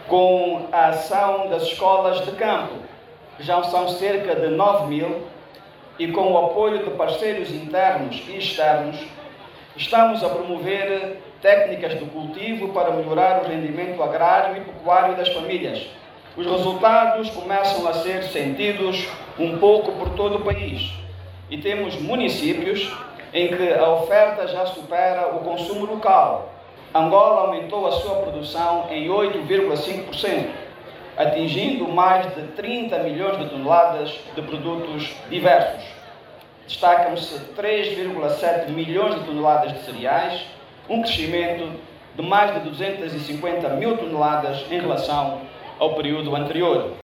com a ação das escolas de campo, já são cerca de 9.000, e com o apoio de parceiros internos e externos, estamos a promover técnicas de cultivo para melhorar o rendimento agrário e pecuário das famílias. Os resultados começam a ser sentidos um pouco por todo o país e temos municípios em que a oferta já supera o consumo local. Angola aumentou a sua produção em 8,5%, atingindo mais de 30 milhões de toneladas de produtos diversos. Destacam-se 3,7 milhões de toneladas de cereais, um crescimento de mais de 250 mil toneladas em relação ao período anterior.